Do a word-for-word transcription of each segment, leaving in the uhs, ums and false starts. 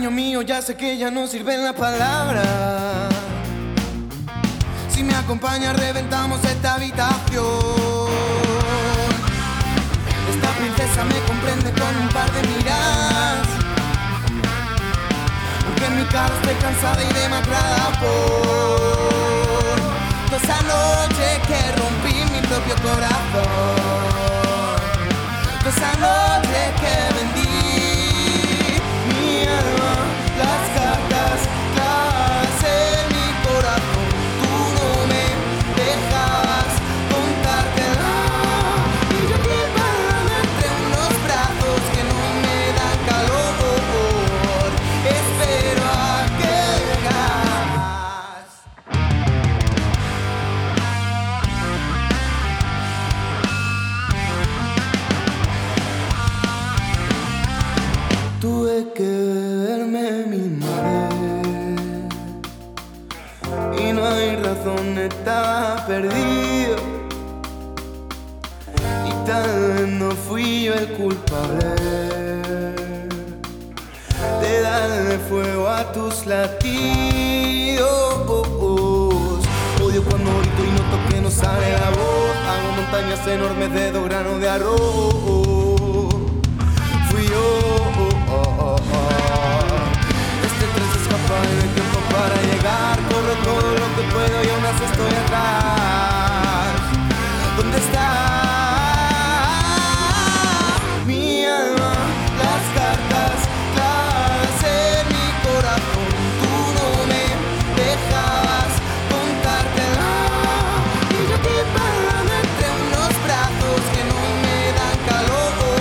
Cariño mío, ya sé que ya no sirven las palabras. Si me acompaña reventamos esta habitación. Esta princesa me comprende con un par de miradas, aunque en mi cara esté cansada y demacrada por toda esa noche que rompí mi propio corazón, toda esa noche que vendí mi alma, las cartas clavadas en mi corazón. Tú no me dejabas contártela y yo aquí parada entre unos brazos que no me dan calor. Espero a que vengas. Tuve que verme mil mares y no hay razón, estaba perdido y tal vez no fui yo el culpable de darle fuego a tus latidos. Odio cuando grito y noto que no sale la voz. Hago montañas enormes de dos granos de arroz. Fui yo. Este tren se escapa y no hay tiempo para llegar. Corro todo lo que puedo y aún así estoy atrás. ¿Dónde está mi alma? Las cartas clavadas en mi corazón. Tú no me dejabas contártela y yo aquí parada entre unos brazos que no me dan calor.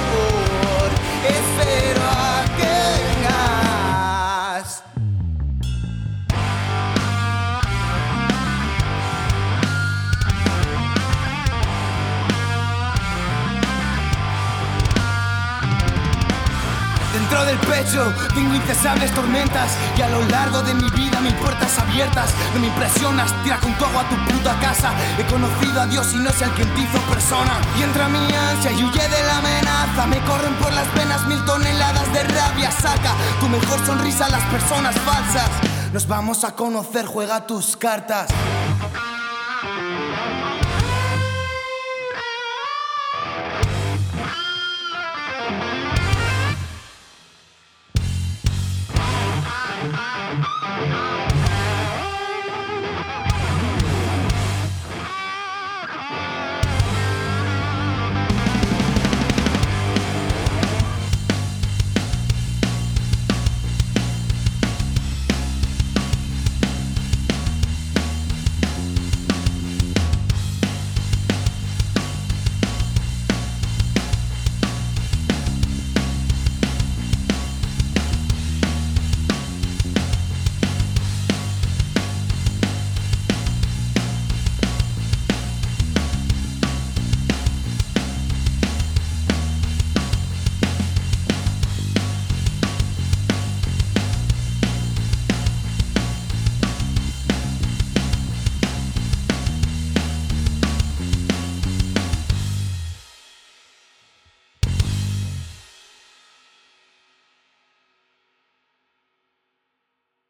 Espero a que vengas. Dentro del pecho tengo incesables tormentas y a lo largo de mi vida mil puertas abiertas. No me impresionas, tira con tu agua a tu puta casa. He conocido a Dios y no sé al quien te hizo persona. Y entra mi ansia y huye de la amenaza. Me corren por las venas mil toneladas de rabia. Saca tu mejor sonrisa a las personas falsas. Nos vamos a conocer, juega tus cartas.